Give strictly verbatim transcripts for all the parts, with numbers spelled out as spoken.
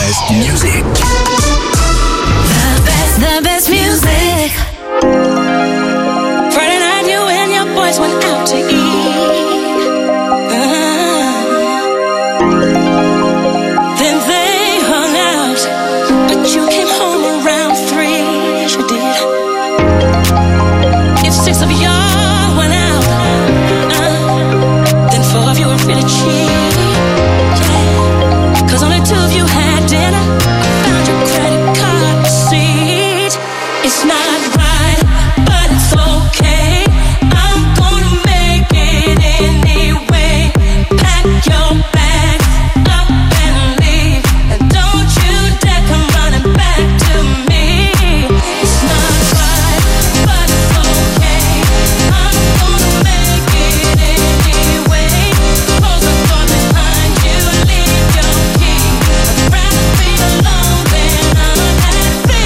best music. The best, the best music. Friday night, you and your boys went out to eat. Uh-huh. Then they hung out, but you came home around three. Yes, you did. If six of y'all went out, uh, then four of you were really cheap. Yeah. Cause only two of you had dinner. Found your credit card receipt. It's not right, but it's okay. I'm gonna make it anyway. Pack your bag up and leave, and don't you dare come running back to me. It's not right, but it's okay. I'm gonna make it anyway. Close the door behind you, leave your key. I'd rather be alone than unhappy.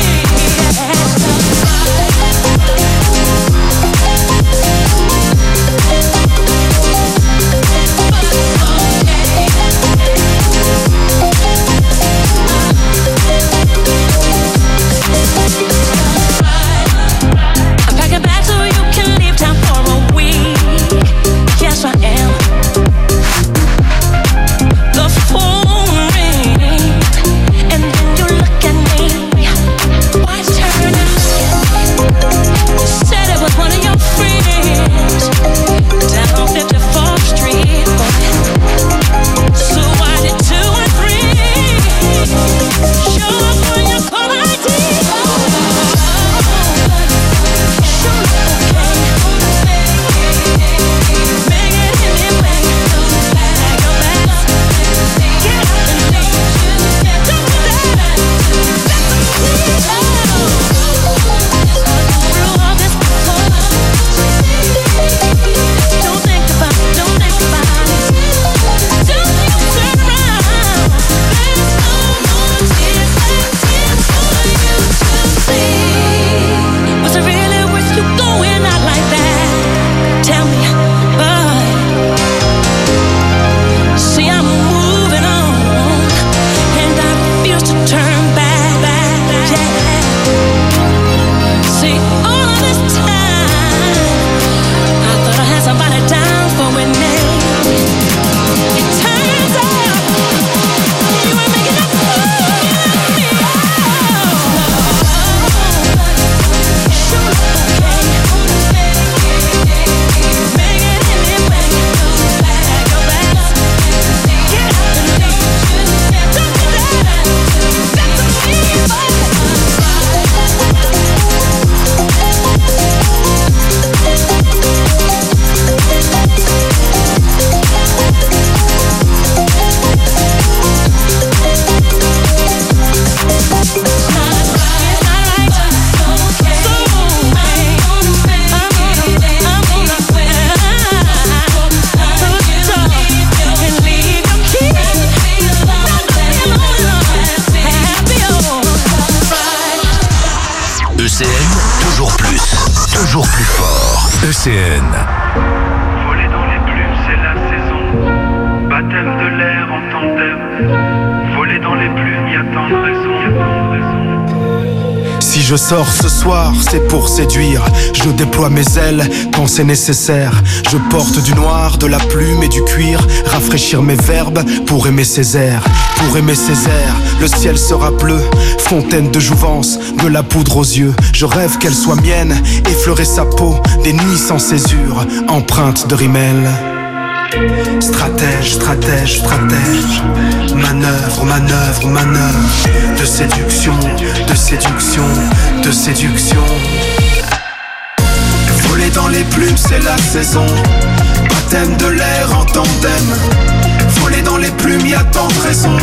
I'm packing bags so you can leave town for a week. Yes, I am. The phone rings, and then you look at me. Why turn it? Said it was one of your friends down on fifty-fourth Street. So why did two and three show up when you call I D? Was it really worth you going out like that? Tell me, boy. See, I'm moving on, and I refuse to turn back, back, yeah. See, all of this time, I thought I had somebody down for a name. It turns out you were making a fool of me. E C N, toujours plus, toujours plus fort. E C N. Voler dans les plumes, c'est la saison. Baptême de l'air en tandem. Voler dans les plumes, y a tant de raisons, y a tant de raisons. Si je sors ce soir, c'est pour séduire. Je déploie mes ailes quand c'est nécessaire. Je porte du noir, de la plume et du cuir. Rafraîchir mes verbes pour aimer ces airs. Pour aimer ces airs, le ciel sera bleu. Fontaine de jouvence, de la poudre aux yeux. Je rêve qu'elle soit mienne, effleurer sa peau. Des nuits sans césure, empreinte de rimel. Stratège, stratège, stratège. Manœuvre, manœuvre, manœuvre. De séduction, de séduction, de séduction. Voler dans les plumes, c'est la saison. Baptême de l'air en tandem. Voler dans les plumes, y a tant de raisons.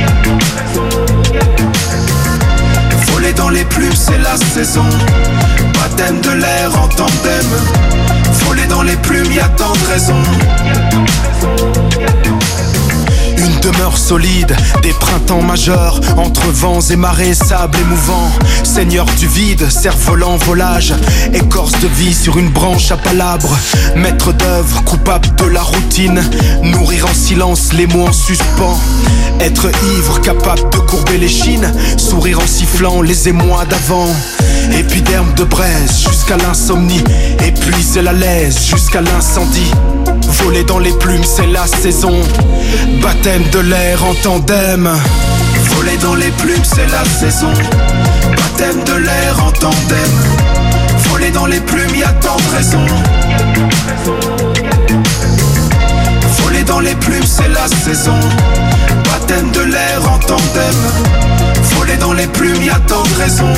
Voler dans les plumes, c'est la saison. Baptême de l'air en tandem. Voler dans les plumes, y a tant de raisons. Une demeure solide, des printemps majeurs, entre vents et marées, sable émouvant. Seigneur du vide, cerf-volant, volage, écorce de vie sur une branche à palabres. Maître d'œuvre, coupable de la routine, nourrir en silence les mots en suspens. Être ivre, capable de courber les chines, sourire en sifflant les émois d'avant. Épiderme de braise jusqu'à l'insomnie, épuiser la laisse jusqu'à l'incendie. Voler dans les plumes, c'est la saison. Baptême de l'air en tandem. Voler dans les plumes, c'est la saison. Baptême de l'air en tandem. Voler dans les plumes, y'a tant de raisons. Voler dans les plumes, c'est la saison. Baptême de l'air en tandem. Voler dans les plumes, y'a tant de raisons.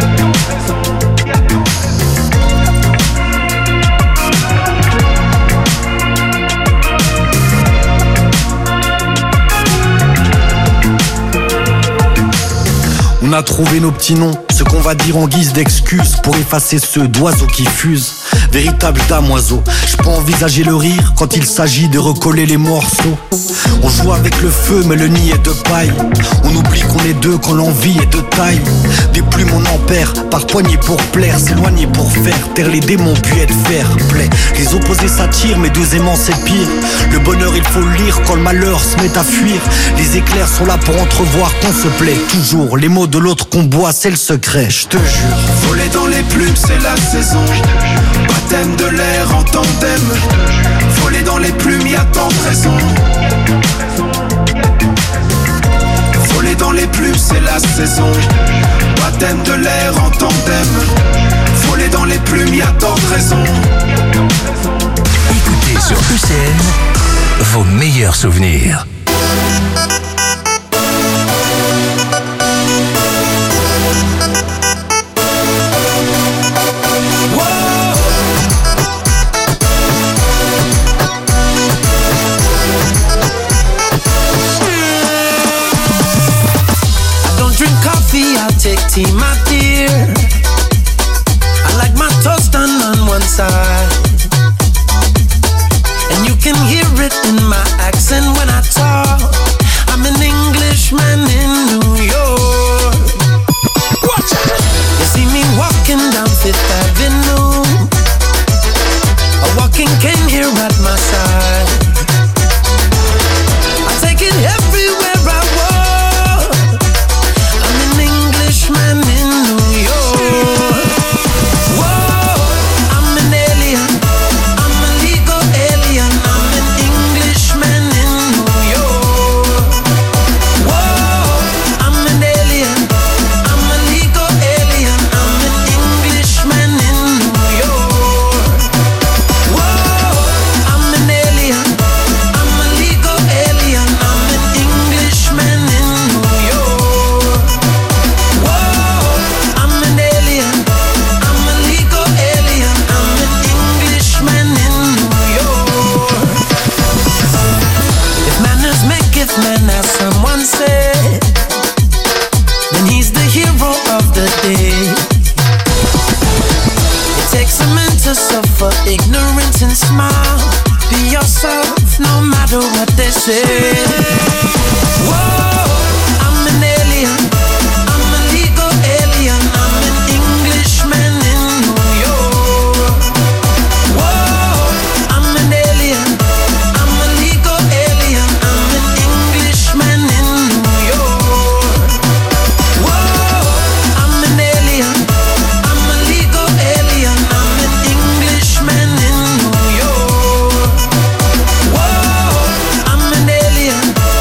On a trouvé nos petits noms, ce qu'on va dire en guise d'excuse pour effacer ceux d'oiseaux qui fusent. Véritable damoiseau, je peux envisager le rire quand il s'agit de recoller les morceaux. On joue avec le feu mais le nid est de paille. On oublie qu'on est deux quand l'envie est de taille. Des plumes on en perd, par poignée pour plaire, s'éloigner pour faire taire les démons puis être fair play. Les opposés s'attirent mais deux aimants c'est pire. Le bonheur il faut le lire quand le malheur se met à fuir. Les éclairs sont là pour entrevoir qu'on se plaît. Toujours les mots de l'autre qu'on boit c'est le secret, je te jure. Voler dans les plumes c'est la saison. Baptême de l'air en tandem. Voler dans les plumes, y'a tant de raisons. Voler dans les plumes, c'est la saison. Baptême de l'air en tandem. Voler dans les plumes, y'a tant de raisons. Écoutez sur E C N vos meilleurs souvenirs. Take tea, my dear. I like my toast done on one side. And you can hear it in my accent when I talk. I'm an Englishman in New York. Watch out! You see me walking down Fifth Avenue, a walking cane here at my side. I take it everywhere I walk. Man in New York. Whoa, I'm an alien. I'm a legal alien. I'm an Englishman in New York. Whoa, I'm an alien. I'm a legal alien. I'm an Englishman in New York. Whoa, I'm an alien. I'm a legal alien. I'm an Englishman in New York. Man, as someone said, then he's the hero of the day. It takes a man to suffer ignorance and smile. Be yourself, no matter what they say. Whoa, I'm an alien. I'm a legal alien. I'm an Englishman in New York. Whoa, I'm an alien. I'm a legal alien. I'm an Englishman in New York. Whoa, I'm an alien. I'm a legal alien. I'm an Englishman in New York. Whoa, I'm an alien.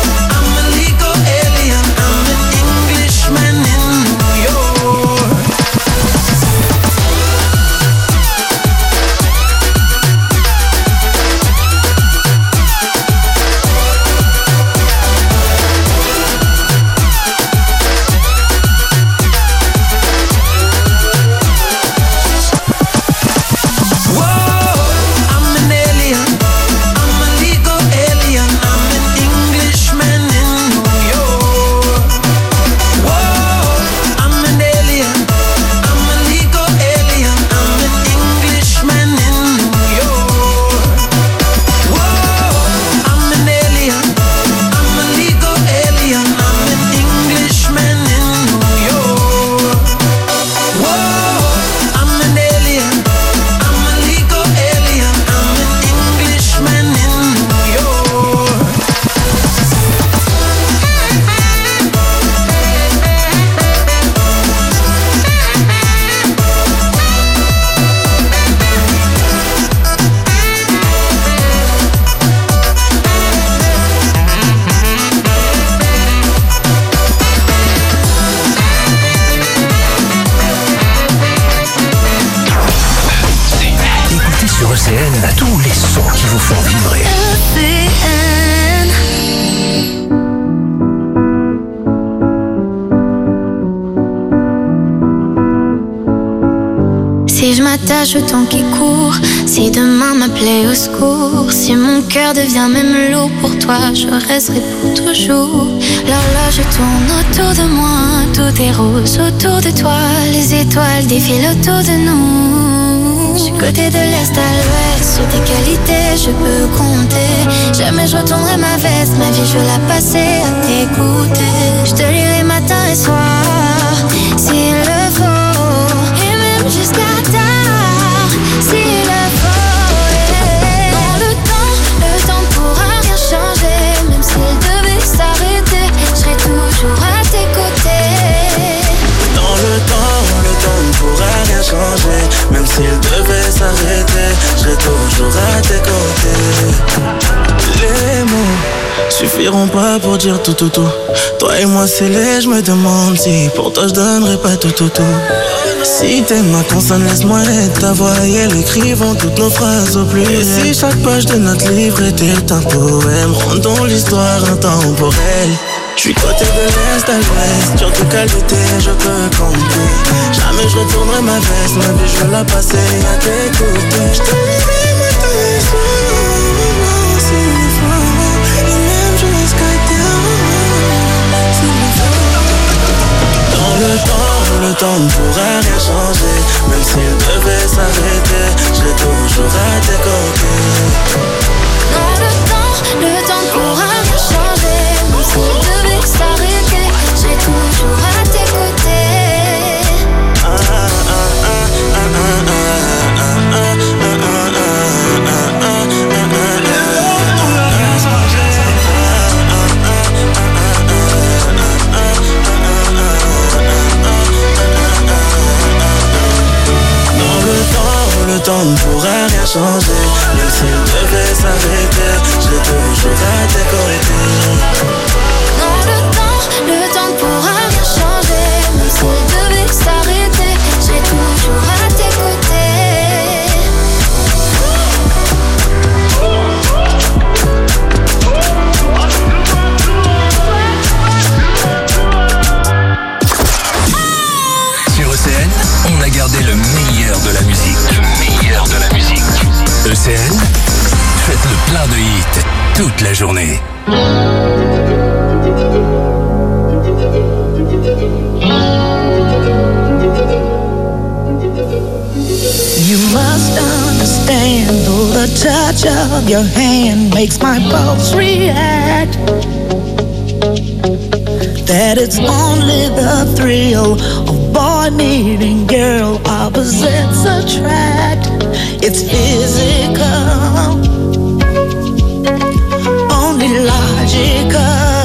message, le temps qui court. Si demain m'appelait au secours, si mon cœur devient même lourd, pour toi je resterai pour toujours. L'horloge tourne autour de moi, tout est rose autour de toi. Les étoiles défilent autour de nous. Du côté de l'est à l'ouest, sur tes qualités je peux compter. Jamais je retournerai ma veste, ma vie je veux la passer à t'écouter. Je te lirai matin et soir, s'il le faut, et même jusqu'à tard, s'il le faut. Yeah. Dans le temps, le temps ne pourra rien changer. Même s'il devait s'arrêter, je serai toujours à tes côtés. Dans le temps, le temps ne pourra rien changer. Même s'il devait s'arrêter, je serai toujours à tes côtés. Les mots suffiront pas pour dire tout tout tout. Toi et moi c'est laid, je me demande si pour toi je donnerais pas tout tout tout. Si t'aimes ma consonne, laisse-moi être ta voix et elle écrivant toutes nos phrases au pluriel. Et si chaque page de notre livre était un poème, rendons l'histoire intemporelle. J'suis côté de l'est à l'ouest, sur tes qualités je peux compter. Jamais je retournerai ma veste, ma vie je veux la passer à t'écouter. J'te lirai matin et soir, s'il le faut, et même jusqu'à tard, s'il le faut. Dans le temps, le temps ne pourra rien changer. Même s'il devait s'arrêter, je serai toujours à tes côtés. Dans le temps, le temps ne pourra rien changer. Même s'il devait s'arrêter, je serai toujours à tes côtés. Ah, ah, ah, ah, ah, ah, ah, ah, ah, le temps ne pourra rien changer. Même s'il devait s'arrêter, je serai toujours à tes côtés. Dans le temps, le temps ne pourra rien changer. Même s'il devait s'arrêter, je serai toujours à tes côtés. Sur E C N, on a gardé le meilleur de la musique. Le meilleur de la musique. E C N, faites le plein de hits toute la journée. You must understand, though the touch of your hand makes my pulse react, that it's only the thrill of boy meeting girl, opposites attract. It's physical, only logical.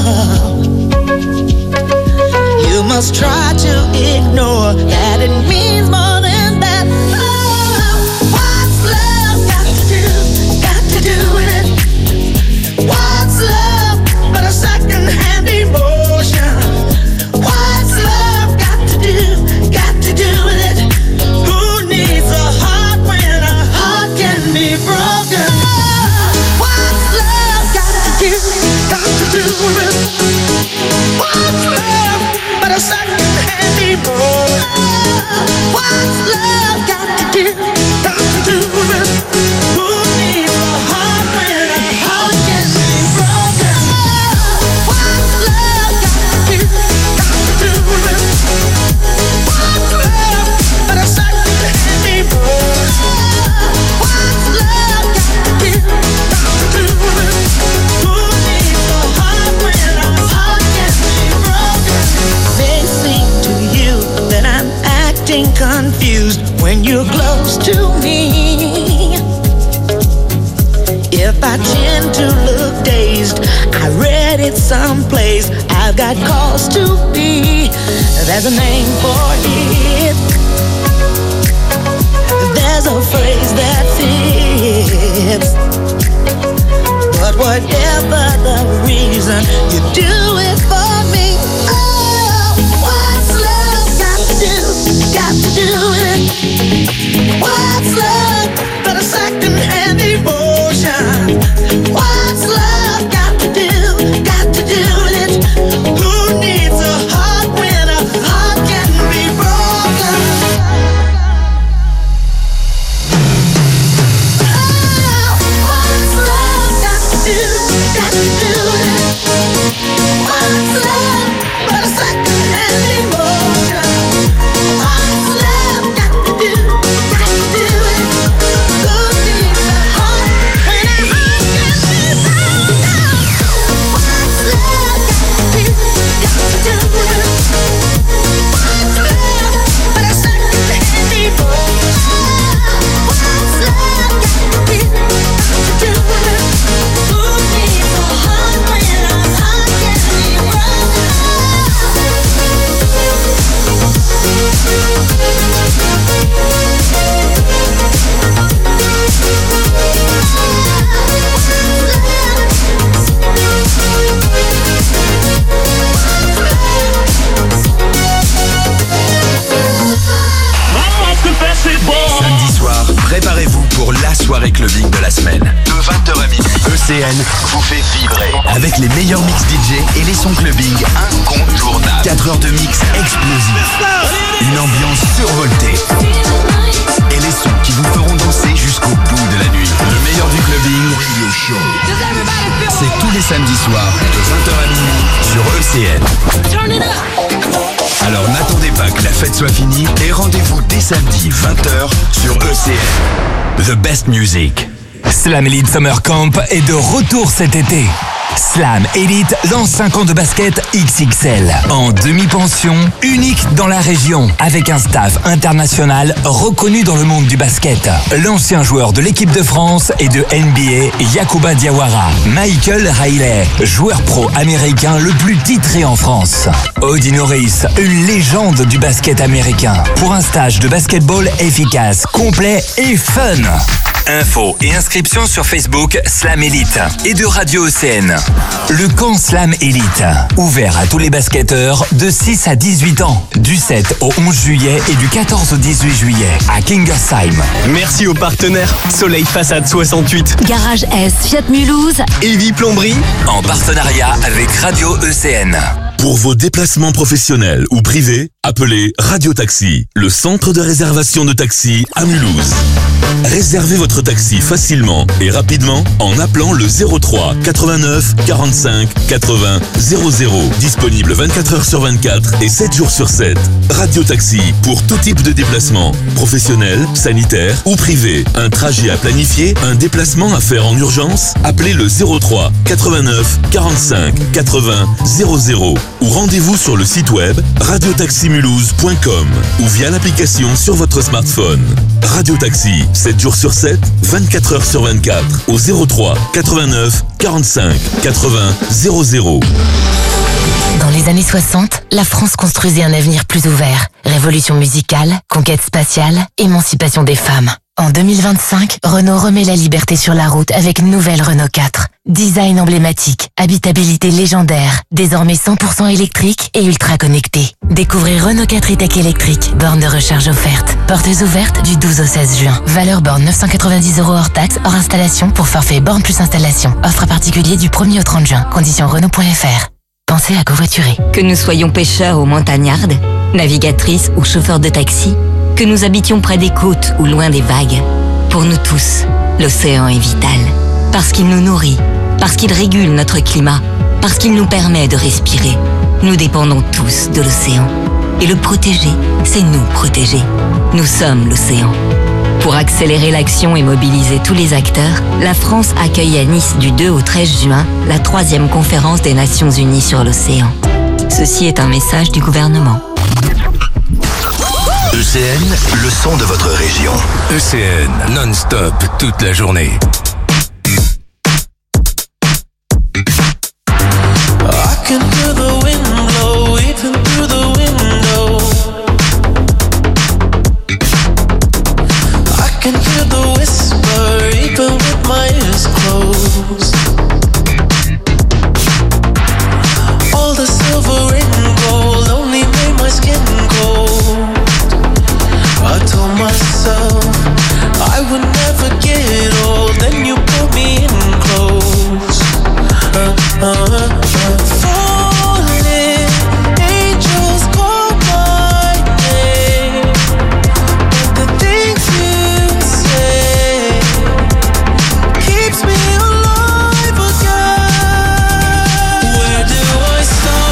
You must try to ignore that it means more than that. Oh, what's love got to do, got to do with it? What's love but a second-hand emotion? What's love got to do, got to do with it? Who needs a heart when a heart can be broken? What's love got to do, got to do with it? What's love but a second-hand emotion? What's love got to do, got to do with it? Who needs a heart when a heart can be broken? What's love got to do, got to do with it? What's love but a second-hand emotion? What's love got to do, got to do with it? Who needs a heart when a heart can be broken? May seem to you that I'm acting confused when you're close to me. If I tend to look dazed, I read it someplace, I've got cause to be. There's a name for it, there's a phrase that fits. But whatever the reason, you do it for me. Oh, what's love got to do, got to do with it? What's love but a second-hand emotion? What's love got to do, got to do with it? Who needs a heart when a heart can be broken? Préparez-vous pour la soirée clubbing de la semaine. De vingt heures à minuit, E C N vous fait vibrer avec les meilleurs mix D J et les sons clubbing incontournables. quatre heures de mix explosifs, une ambiance survoltée et les sons qui vous feront danser jusqu'au bout de la nuit. Le meilleur du clubbing, c'est tous les samedis soirs de vingt heures à minuit sur E C N. Alors n'attendez pas que la fête soit finie et rendez-vous dès samedi vingt heures sur E C N. The best music. Slam Elite Summer Camp est de retour cet été. Slam Elite lance cinq ans de basket X X L en demi-pension, unique dans la région, avec un staff international reconnu dans le monde du basket. L'ancien joueur de l'équipe de France et de N B A, Yacouba Diawara. Michael Riley, joueur pro américain le plus titré en France. Audie Norris, une légende du basket américain. Pour un stage de basketball efficace, complet et fun. Infos et inscriptions sur Facebook Slam Elite et de Radio E C N. Le camp Slam Elite, ouvert à tous les basketteurs de six à dix-huit ans, du sept au onze juillet et du quatorze au dix-huit juillet à Kingersheim. Merci aux partenaires Soleil Façade soixante-huit, Garage S Fiat Mulhouse, Evie Plomberie, en partenariat avec Radio E C N. Pour vos déplacements professionnels ou privés, appelez Radio Taxi, le centre de réservation de taxi à Mulhouse. Réservez votre taxi facilement et rapidement en appelant le zéro trois quatre-vingt-neuf quarante-cinq quatre-vingts zéro zéro. Disponible vingt-quatre heures sur vingt-quatre et sept jours sur sept. Radio Taxi pour tout type de déplacement, professionnel, sanitaire ou privé. Un trajet à planifier, un déplacement à faire en urgence, appelez le zéro trois quatre-vingt-neuf quarante-cinq quatre-vingts zéro zéro ou rendez-vous sur le site web radio taxi mulhouse point com ou via l'application sur votre smartphone. Radio Taxi, sept jours sur sept, vingt-quatre heures sur vingt-quatre au zéro trois quatre-vingt-neuf quarante-cinq quatre-vingts zéro zéro. Dans les années soixante, la France construisait un avenir plus ouvert. Révolution musicale, conquête spatiale, émancipation des femmes. En deux mille vingt-cinq, Renault remet la liberté sur la route avec une nouvelle Renault quatre. Design emblématique, habitabilité légendaire, désormais cent pour cent électrique et ultra connecté. Découvrez Renault quatre e-Tech électrique, borne de recharge offerte. Portes ouvertes du douze au seize juin. Valeur borne neuf cent quatre-vingt-dix euros hors taxe, hors installation pour forfait borne plus installation. Offre à particulier du premier au trente juin. Conditions Renault point F R. Pensez à covoiturer. Que nous soyons pêcheurs ou montagnardes, navigatrices ou chauffeurs de taxi, que nous habitions près des côtes ou loin des vagues, pour nous tous, l'océan est vital. Parce qu'il nous nourrit, parce qu'il régule notre climat, parce qu'il nous permet de respirer. Nous dépendons tous de l'océan. Et le protéger, c'est nous protéger. Nous sommes l'océan. Pour accélérer l'action et mobiliser tous les acteurs, la France accueille à Nice du deux au treize juin la troisième conférence des Nations Unies sur l'océan. Ceci est un message du gouvernement. E C N, le son de votre région. E C N, non-stop, toute la journée. I can hear the wind blow, even through the window. I can hear the whisper, even with my eyes closed. All the silver and gold only made my skin cold. I told myself I would never get old. Then you pulled me in close. Uh, uh, uh, falling angels call my name, but the things you say keeps me alive again. Where do I start?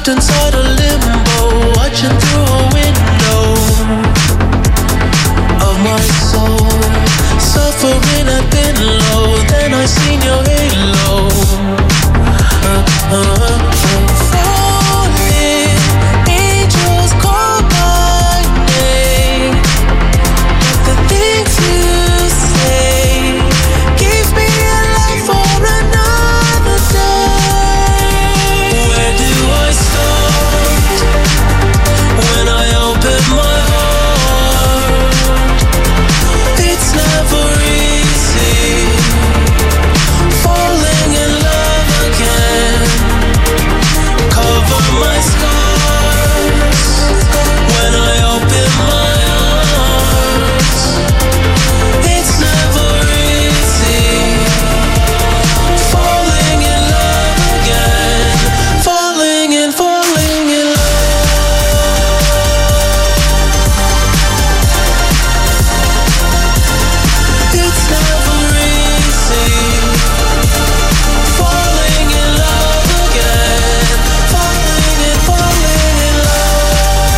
Trapped inside a limbo, watching through a window of my soul, suffering at thin low. Then I seen your halo. Uh, uh, uh. Falling, angels call my name. But the things you say keeps me alive for another day. Where do I start when I open my heart? It's never easy falling in love again. Cover my scars when I open my arms. It's never easy falling in love again. Falling and falling in love. It's never easy falling in love again. Falling and falling in love.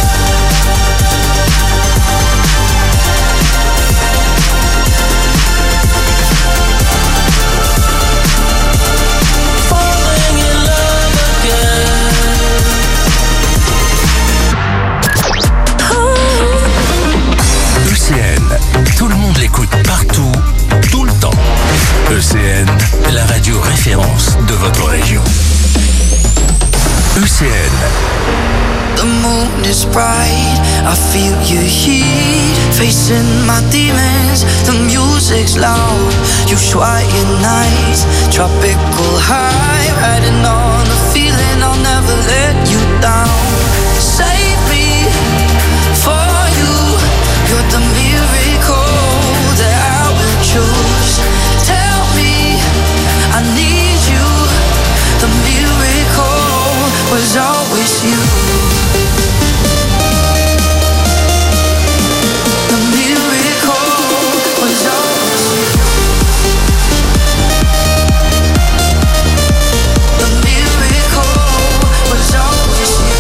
Falling in love again. E C N, tout le monde l'écoute partout, tout le temps. E C N, la radio référence de votre région. E C N. The moon is bright, I feel your heat. Facing my demons, the music's loud. You quiet nights, tropical high. Riding on the feeling, I'll never let you down. Save me for you. You're the miracle that I will choose. Tell me I need you. The miracle was always you. The miracle was always you. The miracle was always you.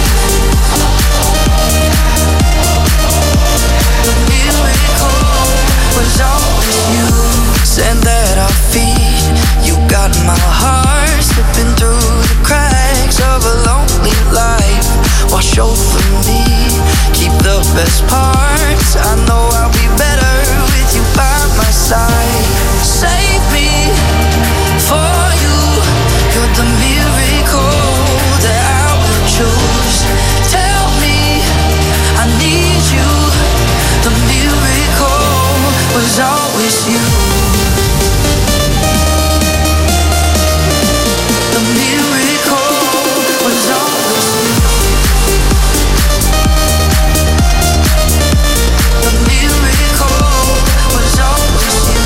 The miracle was always you. Sand that I feed, you got my heart slipping through the cracks of a lonely life. Wash over me, keep the best parts. I know I'll be better with you by my side. Save me for you. You're the miracle that I will choose. Tell me I need you. The miracle was always you. The miracle was always you. The miracle was always you.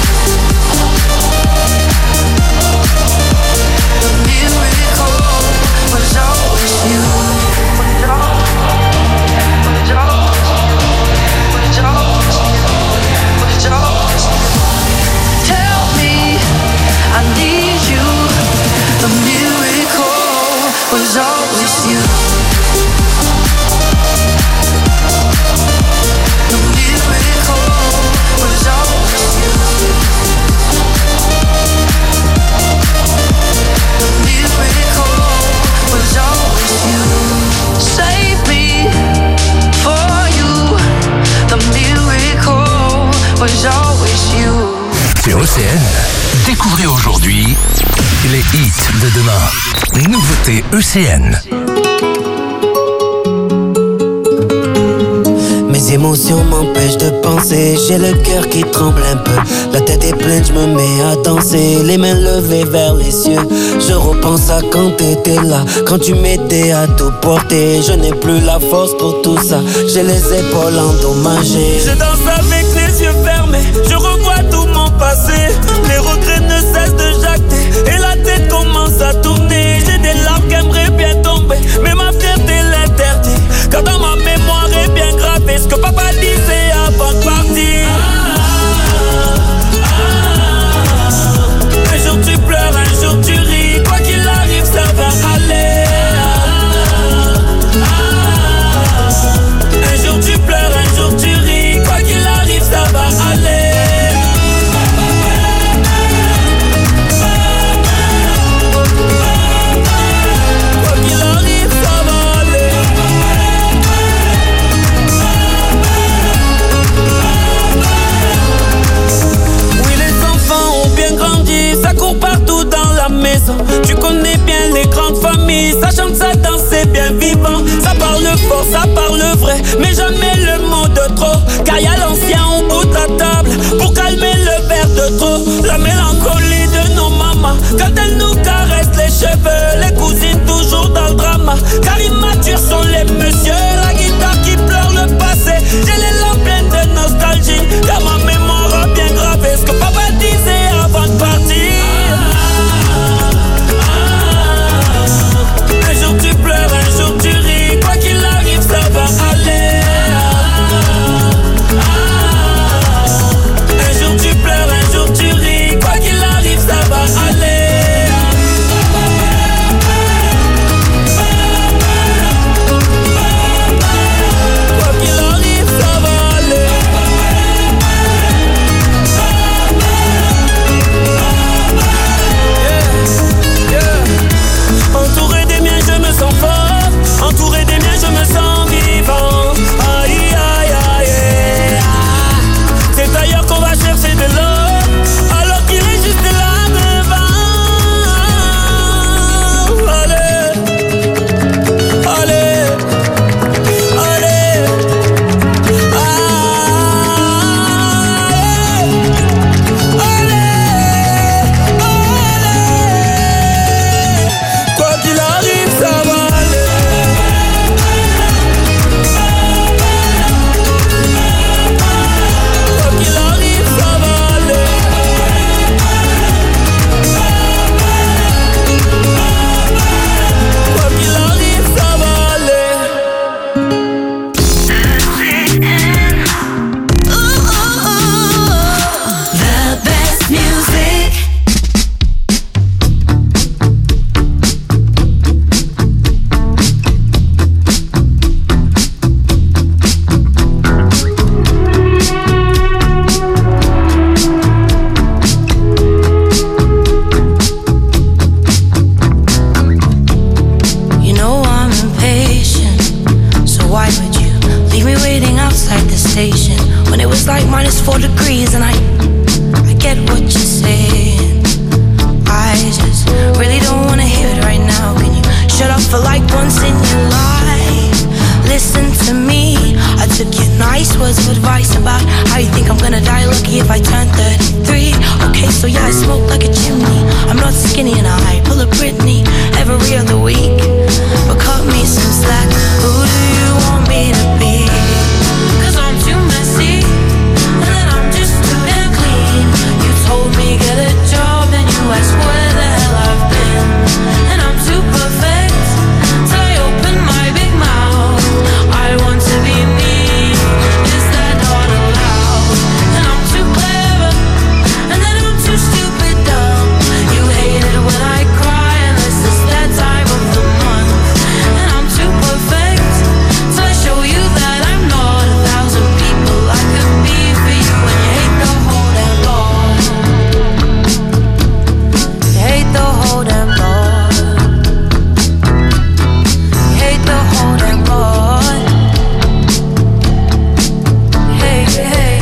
The miracle was always you. Was always you. Was always you. Was always you. Tell me I need you. The miracle was always you. The miracle was always you. The miracle was always you. Save me for you. The miracle was always you. Sur E C N, découvrez aujourd'hui les hits de demain. Nouveauté E C N. Mes émotions m'empêchent de penser, j'ai le cœur qui tremble un peu. La tête est pleine, je me mets à danser, les mains levées vers les cieux. Je repense à quand t'étais là, quand tu m'aidais à tout porter. Je n'ai plus la force pour tout ça, j'ai les épaules endommagées. Je danse avec les yeux fermés, je revois tout mon passé. Les regrets ne cessent de jacter et la tête commence à tourner. J'ai des larmes qui aimeraient bien tomber, mais ma fierté l'interdit. Car dans ma mémoire est bien gravé ce que papa disait avant de partir. Un jour tu pleures, un jour tu ris. Quoi qu'il arrive, ça va aller. maison. Tu connais bien les grandes familles, ça chante, ça danse, c'est bien vivant. Ça parle fort, ça parle vrai, mais jamais le mot de trop. Car y'a l'ancien au bout de la table pour calmer le verre de trop. La mélancolie de nos mamans quand elles nous caressent les cheveux. Les cousines toujours dans le drama, car immatures sont les messieurs. La guitare qui pleure le passé, j'ai les lampes pleines de nostalgie. Car ma mémoire a bien gravé ce que papa disait avant de partir. Un jour tu pleures, un jour tu ris, quoi qu'il arrive ça va aller. Un jour tu pleures, un jour tu ris, quoi qu'il arrive ça va aller. Quoi qu'il arrive ça va aller. Yeah, yeah. Entouré des miens je me sens fort, entouré des miens je me sens vivant. Aïe aïe aïe, c'est ailleurs qu'on va chercher de l'eau, alors qu'il est juste là devant. Allez, allez, allez, allez, allez. Quoi qu'il arrive ça va aller. Quoi qu'il arrive ça va aller. Quoi qu'il arrive ça va aller. The best music. You know I'm impatient, so why would you leave me waiting outside the station when it was like minus four degrees? And I, I get what you're saying. I just really don't wanna hear it right now. Can you shut up for like once in your life? Listen to me. I took your nice words of advice about how you think I'm gonna die lucky if I turn thirty-three. Okay, so yeah, I smoke like a chimney. I'm not skinny and I pull a Britney every other week. But cut me some slack. Who do you want me to be? Cause I'm too messy, and then I'm just too damn clean. You told me get a job, then you asked where the hell I've been. And I'm too perfect till I open my big mouth. I want to be me, is that not allowed? And I'm too clever, and then I'm too stupid dumb. You hate it when I cry, unless it's that time of the month. And I'm too perfect till I show you that I'm not a thousand people I could be for you. And you hate the whole damn lot. You hate the whole damn lot. You hate the whole damn lot. Hey, hey.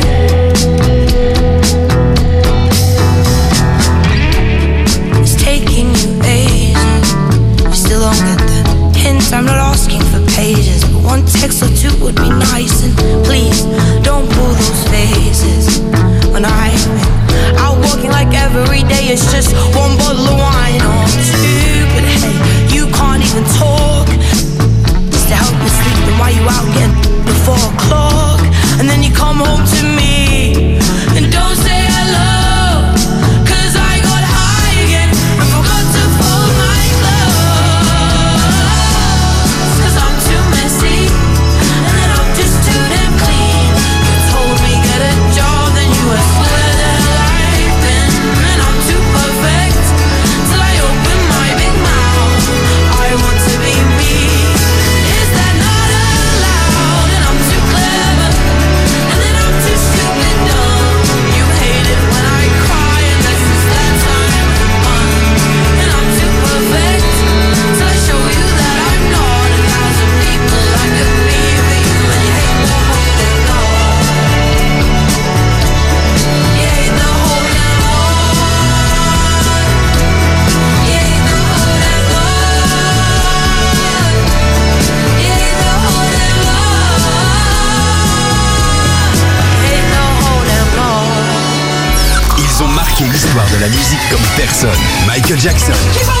It's taking you ages. You still don't get the hint. I'm not asking for pages, but one text or two would be nice. And please don't pull those faces when I'm out walking like every day. It's just one bottle of wine or two. But hey, you can't even talk just to help me sleep. Then why you out getting before o'clock? And then you come home to me and don't say hello. Cause I got high again and forgot to fold my clothes. Cause I'm too messy, and then I'm just too damn clean. You told me get a job, then you asked where the hell I've been. And I'm too perfect till I open my big mouth. I want to be me, is that not allowed? And I'm too clever, and then I'm too stupid dumb. comme personne. Michael Jackson.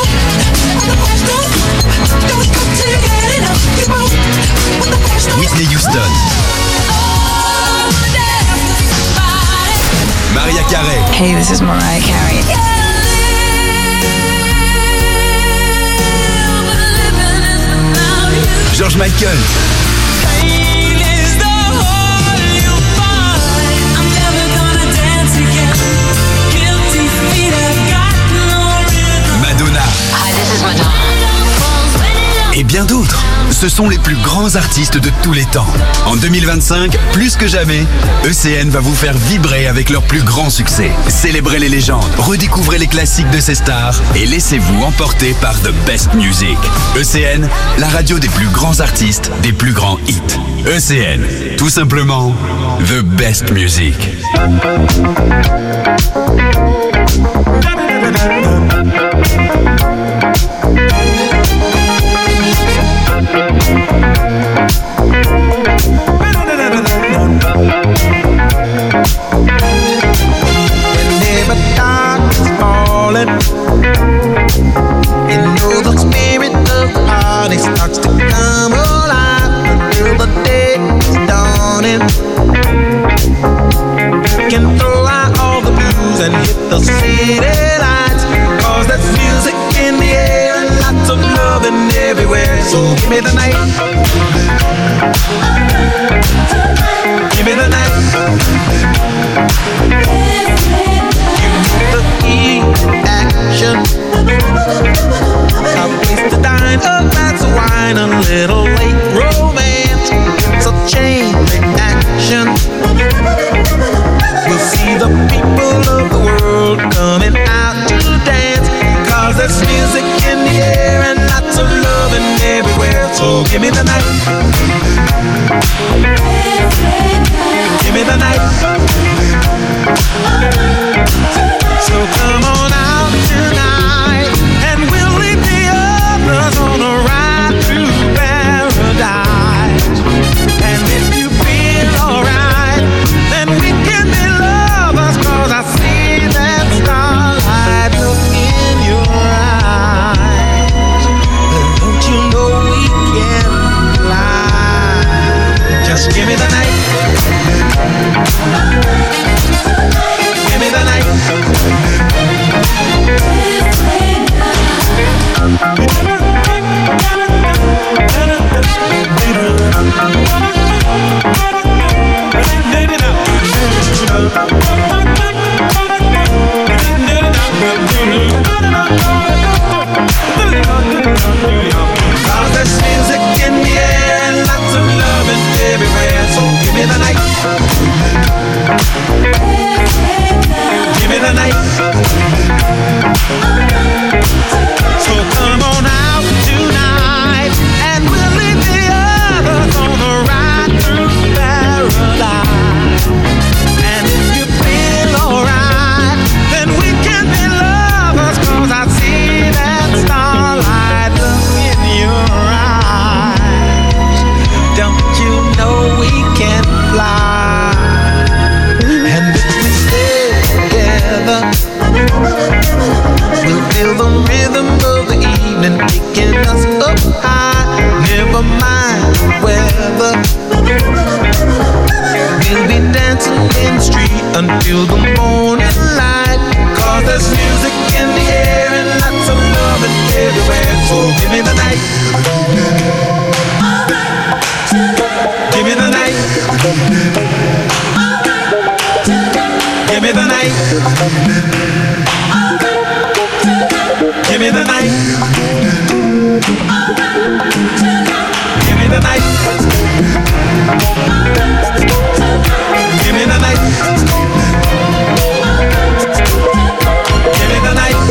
Whitney Houston. Mariah Carey. Hey, this is Mariah Carey. George Michael. Madonna. Hi, this is Madonna. Et bien d'autres. Ce sont les plus grands artistes de tous les temps. En deux mille vingt-cinq, plus que jamais, E C N va vous faire vibrer avec leurs plus grands succès. Célébrez les légendes, redécouvrez les classiques de ces stars et laissez-vous emporter par The Best Music. E C N, la radio des plus grands artistes, des plus grands hits. E C N, tout simplement, The Best Music. Whenever dark is falling, you know the spirit of the party starts to come alive until the day is dawning. We can throw out all the blues and hit the city lights, 'cause there's music in the air and lots of loving everywhere. So give me the night, give me the night. The key action, a place to dine, a glass of wine, a little late romance. It's a chain reaction. We'll see the people of the world coming out to dance, 'cause there's music in the air and lots of loving everywhere. So give me the night, give me the night. So come on out tonight, and we'll leave the others on a ride through paradise. And if you feel alright, then we can be lovers, 'cause I see that starlight look in your eyes. But don't you know we can fly? Just give me the night, give me the night. Cause there's music in the air and lots of loving everywhere. So give me the night, give me the night. So come on out tonight, and we'll leave the others on the ride through paradise. And if you feel alright, then we can be lovers, 'cause I see that starlight look in your eyes. Don't you know we can fly? And if we stay together, we'll feel the rhythm of the evening taking us up high. Never mind weather, we'll be dancing in the street until the morning light. 'Cause there's music in the air and lots of loving everywhere. So give me the night, give me the night, give me the night, give me the night, give me the night, give me the night, give me the night.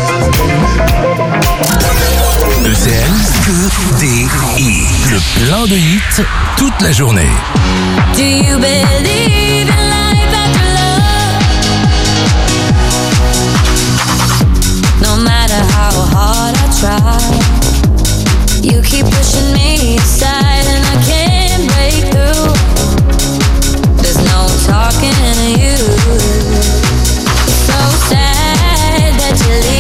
E C N, que des hits. Le plein de hits toute la journée. Do you believe in life after love? No matter how hard I try, you keep pushing me aside and I can't break through. There's no talking to you. So sad that you leave.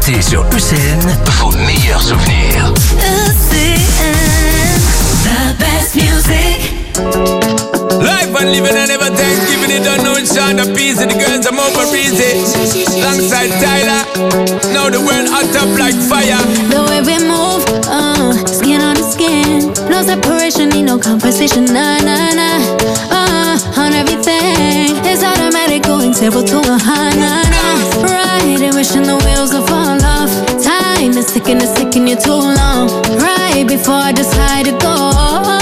Ressassez sur E C N vos meilleurs souvenirs. E C N, the best music. Life and living and never thank giving it unknown Sean the piece of the girls I'm over easy alongside Tyler. Now the world hot up like fire. The way we move, uh, skin on the skin. No separation, need no conversation. Nah, nah, nah. Uh, on everything. It's automatic going zero to a high. Nah, nah. Riding, wishing the wheels will fall off. Time is ticking, it's taking you too long. Right before I decide to go.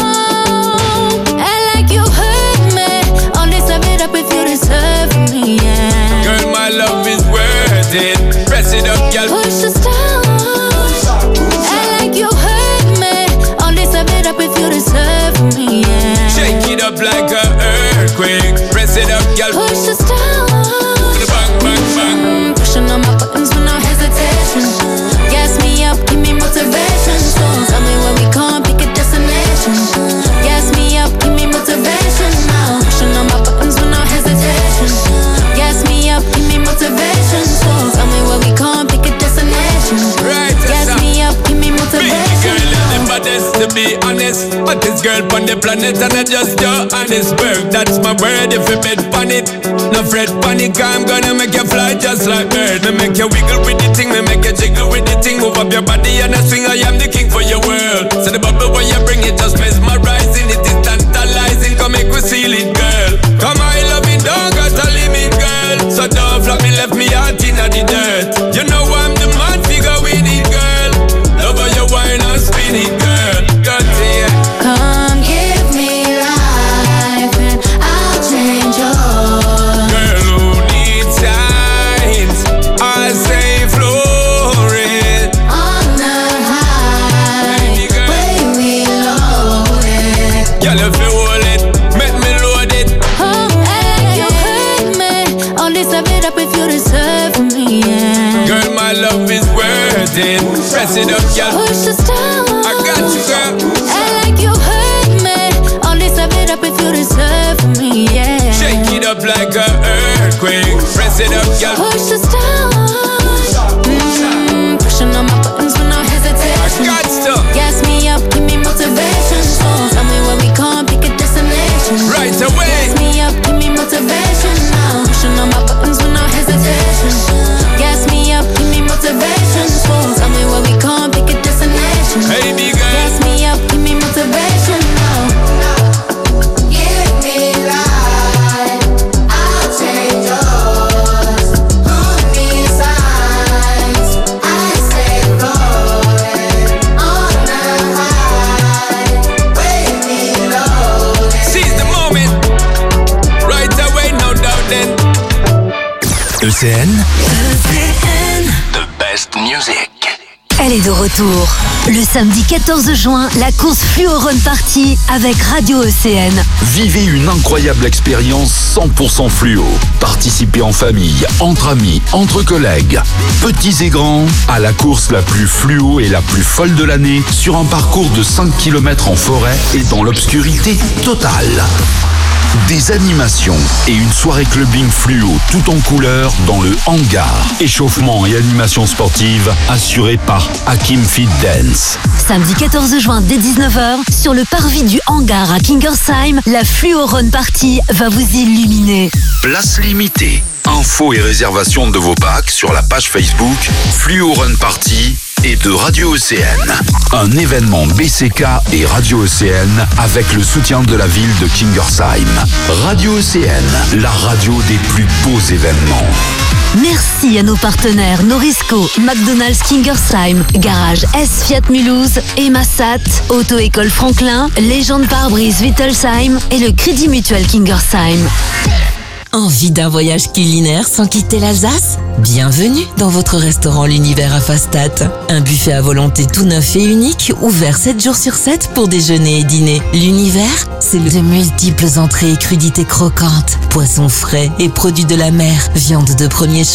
If you deserve me, yeah. Girl, my love is worth it. Press it up, girl. Push the stars. I like you hurt me. Only sum it up if you deserve me, yeah. Shake it up like a earthquake. Press it up, girl. Push the stars. Bang, bang, bang. Mm, pushing on my buttons with no hesitation. Gas me up, give me motivation. So tell me where we can't pick a destination. Gas me up, give me motivation. Now pushing on my buttons with no hesitation. Gas me up, give me motivation. So tell me where we can't pick a destination. Right, gas me up, give me motivation. Big girl is the baddest, to be honest. Hottest girl on the planet, and I just your honest work. That's my word. If you bet on it, no fret, panic. I'm gonna make you fly just like bird. Me make you wiggle with the thing, me make you jiggle with the thing. Move up your body and I swing. I am the king for your world. So the bubble when you bring it, just mesmerizing. It is tantalizing. Come make we seal it, girl. Come I love it, don't got a limit, girl. So don't flap me, left me out in the dirt. You know I'm the man figure with it, girl. Love how you wine and spin it, girl. Got it. Come give me life and I'll change yours. Girl who needs signs, I say flourish. On the high, way we loaded. Girl if you hold it, make me load it. Oh, hey, you hurt me. Only sum it up if you deserve me, yeah. Girl, my love is worth it. Press it up, girl. Push the stars. I got you, girl. I like you hurt me. Only sum it up if you deserve me, yeah. Shake it up like a earthquake. Press it up, girl. Push the stars. Mm, pushing on my buttons with no hesitation. I got stuff. Gas me up, give me motivation. So tell me where we can't pick a destination. Right away. Gas me up, give me motivation. Now pushing on my buttons with no hesitation. Gas me up, give me motivation. So tell me where we can't pick a destination. Hey, big girl. Gas me up, give me motivation. Now give me life, I'll change yours. Who needs signs? I say floating on the high, way we loaded. Seize the moment. Right away, no doubt then. E C N, E C N, the best music. Elle est de retour. Le samedi quatorze juin, la course Fluo Run Party avec Radio E C N. Vivez une incroyable expérience cent pour cent fluo. Participez en famille, entre amis, entre collègues, petits et grands, à la course la plus fluo et la plus folle de l'année sur un parcours de cinq kilomètres en forêt et dans l'obscurité totale. Des animations et une soirée clubbing fluo tout en couleur dans le hangar. Échauffement et animation sportive assurés par Hakim Fit Dance. Samedi quatorze juin dès dix-neuf heures, sur le parvis du hangar à Kingersheim, la Fluo Run Party va vous illuminer. Place limitée. Infos et réservations de vos packs sur la page Facebook Fluo Run Party et de Radio E C N. Un événement B C K et Radio E C N avec le soutien de la ville de Kingersheim. Radio E C N, la radio des plus beaux événements. Merci à nos partenaires Norisco, McDonald's Kingersheim, Garage S Fiat Mulhouse, Emassat, Auto-École Franklin, Légende Pare-Brise Wittelsheim et le Crédit Mutuel Kingersheim. Envie d'un voyage culinaire sans quitter l'Alsace ? Bienvenue dans votre restaurant L'Univers à Fastat. Un buffet à volonté tout neuf et unique, ouvert sept jours sur sept pour déjeuner et dîner. L'Univers, c'est de multiples entrées et crudités croquantes, poissons frais et produits de la mer, viande de premier choix,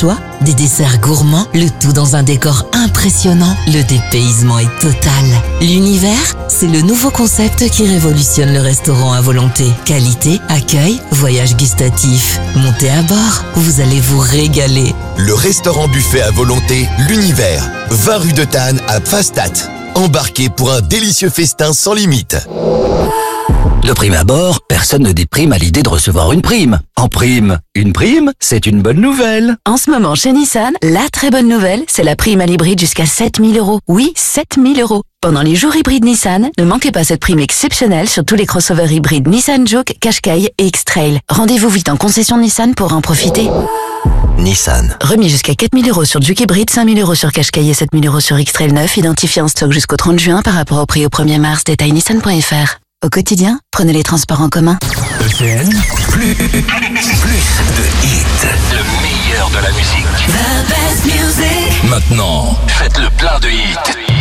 des desserts gourmands, le tout dans un décor impressionnant. Le dépaysement est total. L'univers, c'est le nouveau concept qui révolutionne le restaurant à volonté. Qualité, accueil, voyage gustatif. Montez à bord, vous allez vous régaler. Le restaurant buffet à volonté, l'univers, vingt rue de Tannes à Pfastatt. Embarquez pour un délicieux festin sans limite. De prime abord, personne ne déprime à l'idée de recevoir une prime. En prime, une prime, c'est une bonne nouvelle. En ce moment, chez Nissan, la très bonne nouvelle, c'est la prime à l'hybride jusqu'à sept mille euros. Oui, sept mille euros. Pendant les jours hybrides Nissan, ne manquez pas cette prime exceptionnelle sur tous les crossovers hybrides Nissan Juke, Qashqai et X-Trail. Rendez-vous vite en concession Nissan pour en profiter. Nissan. Remis jusqu'à quatre mille euros sur Juke hybride, cinq mille euros sur Qashqai et sept mille euros sur X-Trail neuf, identifié en stock jusqu'au trente juin par rapport au prix au premier mars. Détail nissan point f r. Au quotidien, prenez les transports en commun. E C N, plus, plus de hits, le meilleur de la musique. The best music. Maintenant, faites le plein de hits.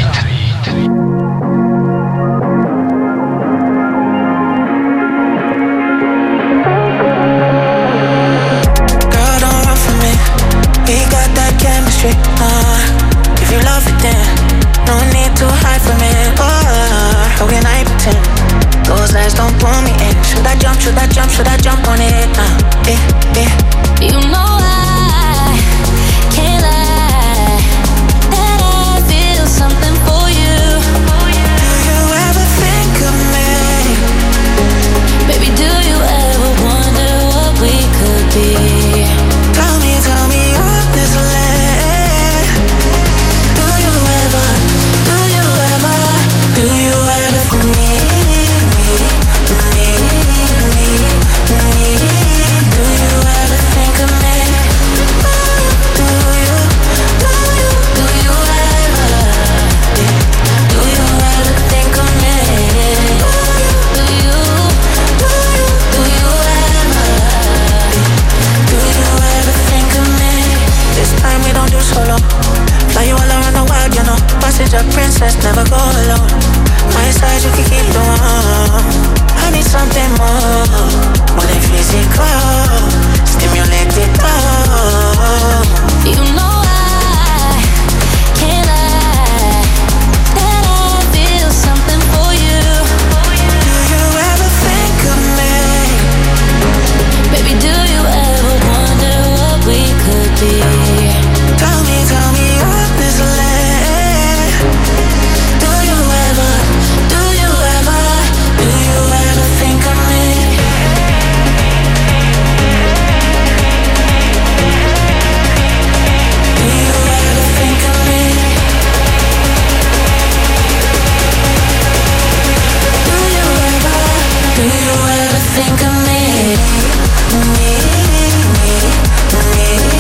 Girl, don't run from me. We got that chemistry. Uh, if you love it, then no need to hide from it. Oh, how can I pretend? Those lies don't pull me in. Should I jump, should I jump, should I jump on it? Uh, eh, eh. You know I can't lie that I feel something for you. Do you ever think of me? Baby, do you ever wonder what we could be? Tell me, tell me honestly. Do you ever, do you ever, do you ever for me? Solo, fly you all around the world, you know. Passenger princess, never go alone. My side, you can keep the one. I need something more, more than physical. Stimulate it all. You know I can't lie that I feel something for you. Do you ever think of me? Baby, do you ever wonder what we could be? Tell me, tell me honestly. Do you ever, do you ever, do you ever think of me? Do you ever think of me? Do you ever, do you ever think of me? Me, me, me.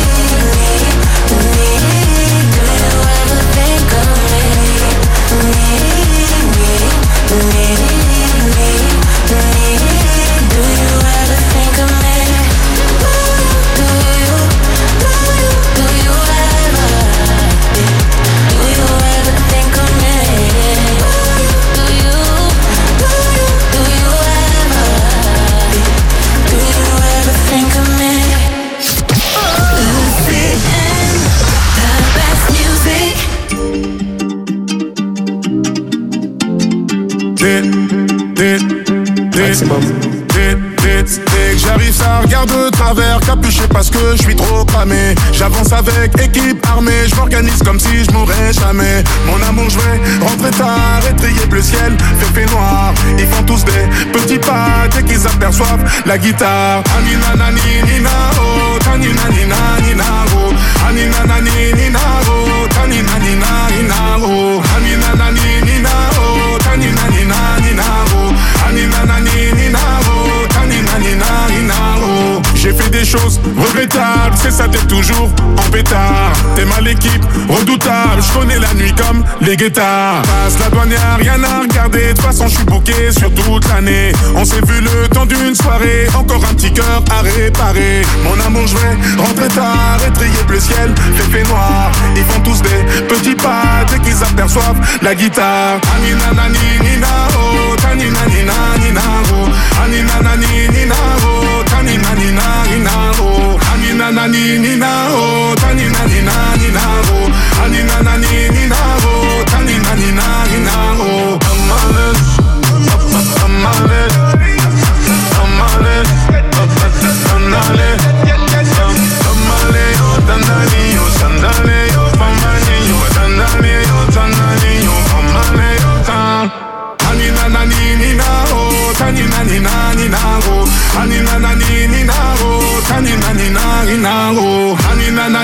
J'arrive, ça regarde de travers, capuché parce que je suis trop cramé. J'avance avec équipe armée, je m'organise comme si je mourrais jamais. Mon amour, je vais rentrer tard, étrier bleu ciel, fait fait noir. Ils font tous des petits pas dès qu'ils aperçoivent la guitare. Anina nani nina oh, tanina nina nina oh, anina nani nina oh, tanina nina nina oh, anina nani nina oh, tanina nina nina oh, anina nani nina oh, tanina nina nina oh. J'ai fait des choses regrettables, c'est ça, t'es toujours en pétard. T'es mal équipe, redoutable, je connais la nuit comme les guettards. Passe la douane, y'a rien à regarder, de toute façon je suis booké sur toute l'année. On s'est vu le temps d'une soirée, encore un petit cœur à réparer. Mon amour, je vais rentrer tard, étrier bleu ciel, fait fait noir. Ils font tous des petits pas dès qu'ils aperçoivent la guitare. Anina nani nina oh, tanina nina nina oh, anina nani nina oh, tanina nina nina oh, anina nani nina oh, tanina nina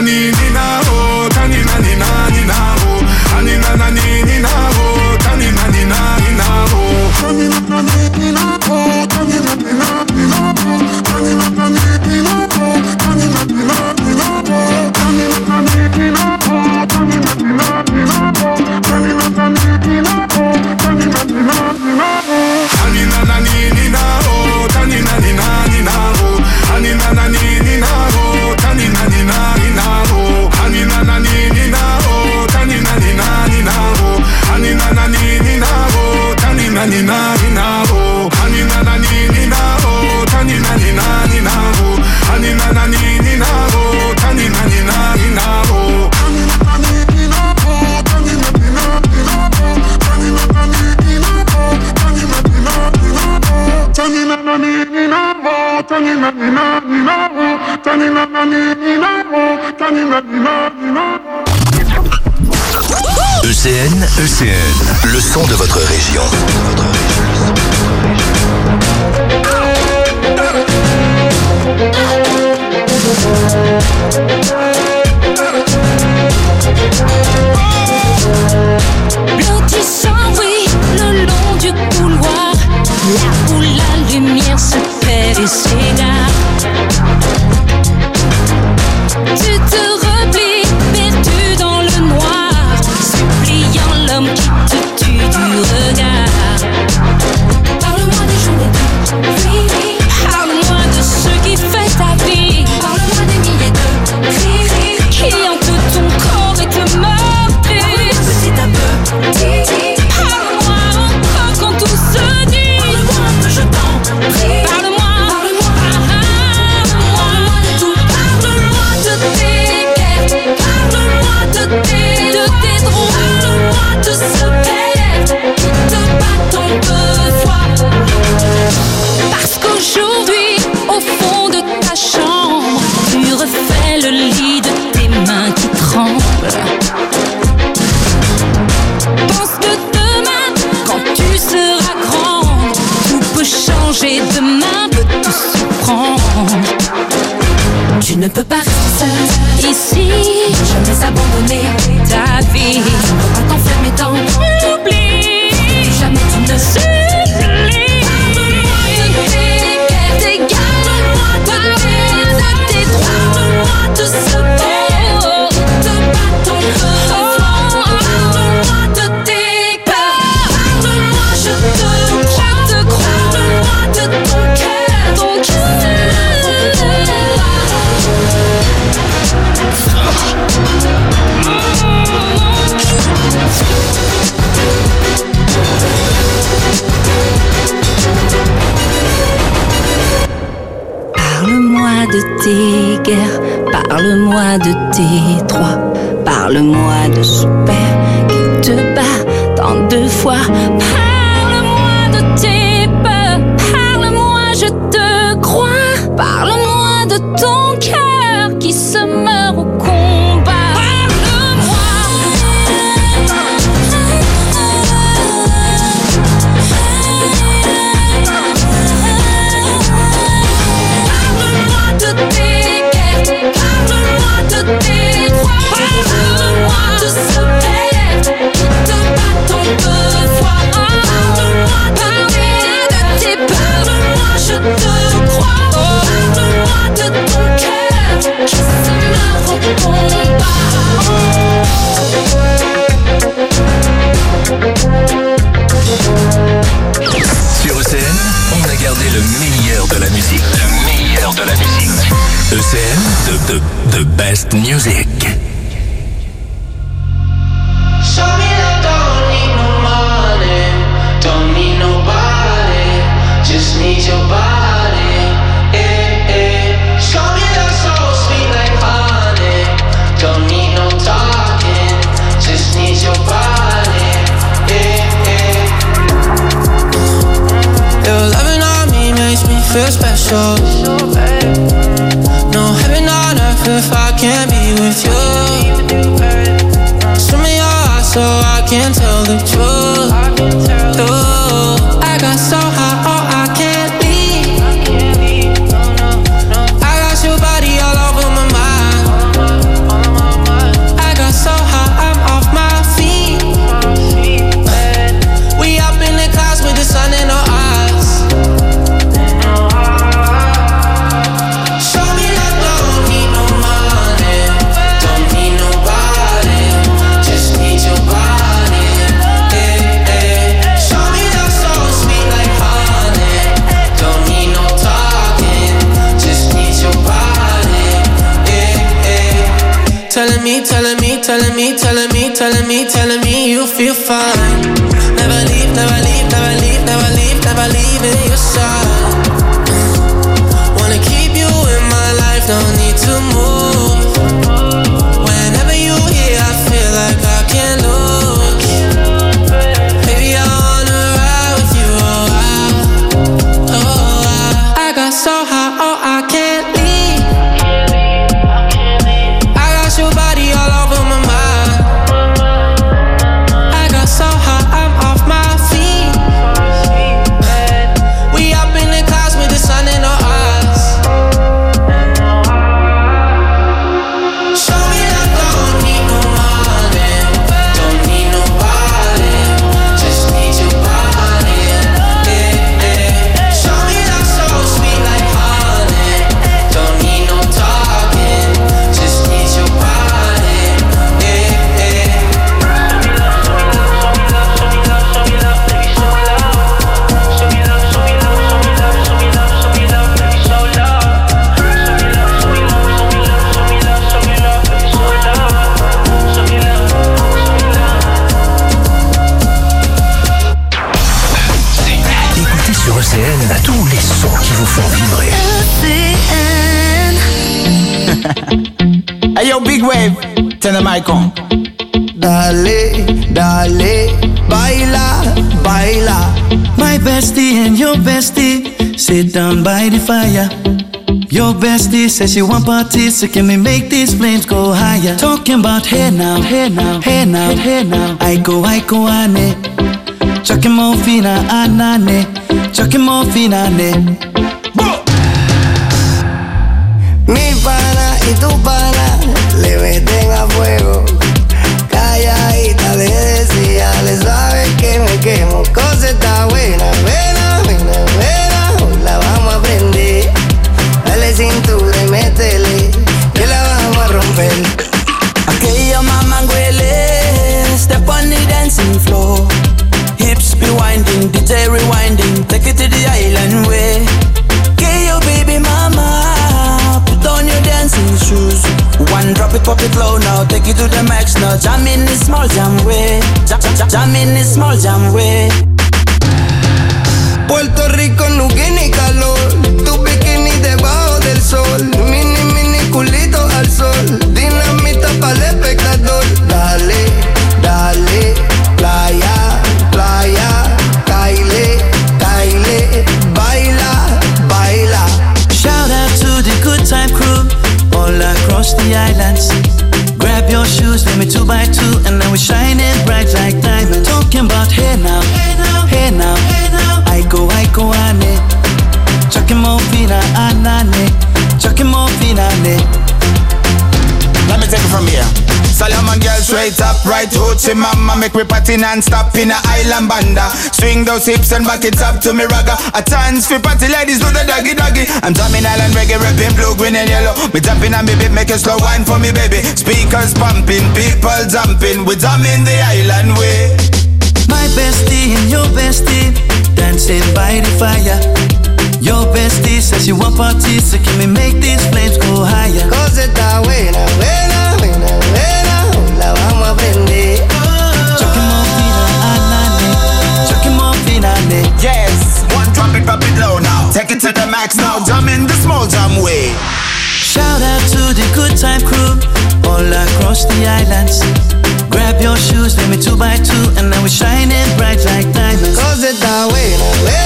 nani nina oh, tani nani nani na oh, ani nani nina oh, tani nani nani na oh, tani nani nina oh, tani nani nani na oh, tani nani nina oh, tani nani nani na oh, tani nani nina oh, tani nani nani na oh, tani nani nina oh, tani nani nani na oh, ani nani nina oh, tani nani nani na oh, ani nani nina oh, tani nani nani na oh, ani nani nina oh, tani nani nani na oh, ani nani nina oh, tani nani nani na oh, ani nani nina oh, tani nani nani na oh, ani nani nina oh, tani nani nani na oh, ani nani nina oh, tani nani nani na oh, tani nani nina oh, tani nani nani na oh, tani nani nina oh, tani nani nani na oh, tani nani nina oh, tani nani nani na oh. E C N, E C N, le son de votre région. Lotissant, oui, le long du couloir, là où la lumière se perd et s'égare. Tu te replies, perdu dans le noir, suppliant l'homme qui te tue du regard. Parle-moi des jours et des nuits, parle-moi de ce qui fait ta vie. Parle-moi des milliers de cris qui hantent ton corps et te meurtrissent. Petit à petit, parle-moi encore quand tout se dit. Parle-moi un peu, je t'en prie. Parle-moi, parle-moi, parle-moi de tout. Parle-moi de tes guerres, parle-moi de tes, de tes droits. Parle-moi de ce père qui te bat en deux fois. Parce qu'aujourd'hui, au fond de ta chambre, tu refais le lit de tes mains qui tremblent. Pense que demain, quand tu seras grande, tout peut changer, demain peut tout surprendre. Tu ne peux pas rester seule ici, jamais abandonner ta vie. Tu ne peux pas t'enfermer dans l'oubli, jamais tu ne supplies. Parle-moi de tes guerres, tes guerres, parle-moi de tes, de tes droits, parle-moi de ce père qui te bat ton cœur. Parle-moi de tes peurs, parle-moi, je te crois, je te crois, parle-moi de ton cœur, ton cœur. Parle-moi de tes guerres, parle-moi de tes droits, parle-moi de ce père qui te bat tant de fois. Parle-moi de tes peurs, parle-moi, je te crois, parle-moi de ton cœur qui se meurt au combat. Sur E C N, on a gardé le meilleur de la musique. Le meilleur de la musique. E C N, the, the, the best music. Show me that don't need no money, don't need nobody, just need your body. Eh, eh. Show me that soul sweet like honey, don't need no talking, just need your body. Eh, eh. Your loving on me makes me feel special. No heaven on earth if I can't be with you. Swim in your eyes so I can tell the truth. Ooh, I got so high, oh I can't leave. I got your body all over my mind. telling me, telling me, telling me, telling me, telling me, telling me you feel fine. Never leave, never leave, never leave, never leave, never leave in your side. Wanna keep you in my life, no need to move. Whenever you here, I feel like I can't lose. Baby, I wanna ride with you, oh I, oh I. I got so high, oh I can't leave. I got your body all over my mind. I got so high, I'm off my feet. We up in the clouds with the sun in our eyes. Show me that don't need no money, don't need nobody, just need your body. Yeah, yeah. Show me that so sweet like honey, don't need no talking, just need your body. Yeah, yeah. Écoutez sur E C N tous les sons qui vous font vibrer. Hey yo, Big Wave, turn the mic on. Dale, dale, baila, baila. My bestie and your bestie sit down by the fire. Your bestie says she want parties, so can we make these flames go higher? Talking about hey now, hey now, hey now, hey now. I go, I go, ane. Chucking more fina, anane. Chucking more fina, ne. Mi pana y tu pana le meten a fuego. Calladita le decía, le sabe que me quemo. Cosa está buena, buena, buena, buena. Hoy la vamos a prender. Dale cintura y métele, que la vamos a romper. Aquella mamá huele, step on the dancing floor. Hips be winding, D J rewinding, take it to the island way. Okay, your baby mama, put on your dancing shoes. One drop it, pop it low now, take it to the max now. Jam in this small jam way, jam, jam, jam in this small jam way. Puerto Rico no tiene calor, tu bikini debajo del sol, mini mini culito al sol, dinamita para el espectador. Dale, dale, playa, playa, caile, caile, baila, baila. Shout out to the good time crew all across the islands. Grab your shoes, let me two by two, and now we're shining bright like diamonds. Talking about hey now, hey now, hey now, hey now. I go, I go, ane. Chucking more fina, anane. Chucking more fina, ne. Let me take it from here. Solomon girl straight up, right hoochie mama. Make me party non-stop in a island banda. Swing those hips and back it up to me ragga. A chance for party ladies do the doggy doggy. I'm drumming island reggae, rapping blue, green and yellow. Me jumping on me beat, make a slow wine for me baby. Speakers pumping, people jumping. We drumming the island way. My bestie and your bestie dancing by the fire. Your bestie says she want parties, so can we make these flames go higher? Cosa está buena, buena, buena, buena. Hoy la vamos a prender. Chucking more fina, anane. Chucking more fina, ne. Yes, one drop it, pop it low now. Take it to the max now, jam in the small jam way. Shout out to the good time crew all across the islands. Grab your shoes, let me two by two, and now we're shining bright like diamonds. Cosa está buena, buena.